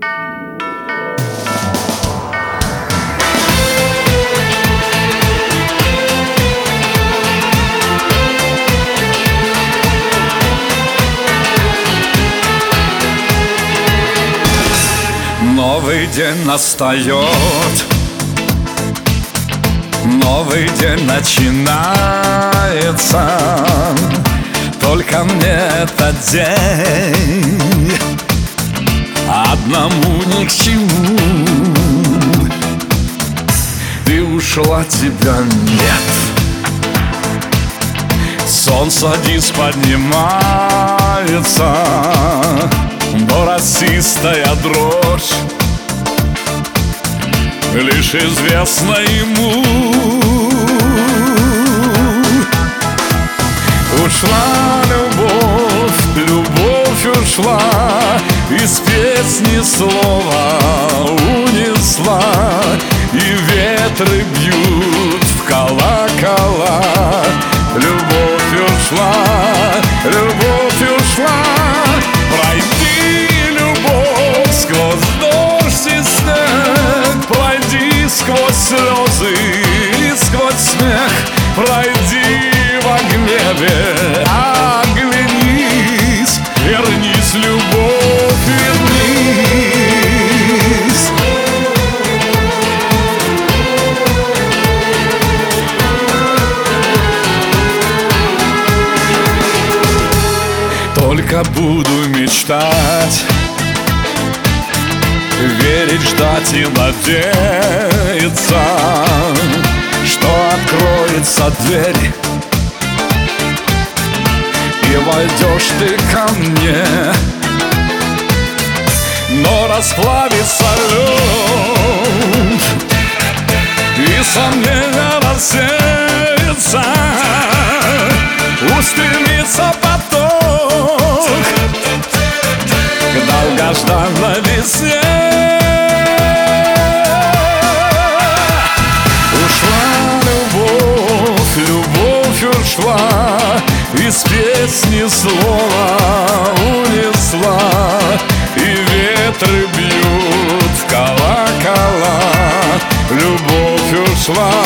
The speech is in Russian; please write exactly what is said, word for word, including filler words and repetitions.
Новый день настает, новый день начинается. Только мне этот день одному ни к чему. Ты ушла, тебя нет. Солнце вниз поднимается, но расистая дрожь лишь известна ему. Ушла любовь, любовь ушла, из песни слова унесла, и ветры бьют в колокола. Любовь ушла, любовь ушла. Пройди, любовь, сквозь дождь и снег, пройди сквозь слезы и сквозь смех, пройди во гневе, оглянись, вернись, любовь, вернись. Только буду мечтать, верить, ждать и надеяться, что откроется дверь и войдешь ты ко мне. Но расплавится лед, и сомнения рассеются, устремится поток к долгожданной весне. Ушла любовь, любовь ушла, из песни слова унесла, и ветры бьют в колокола. Любовь ушла,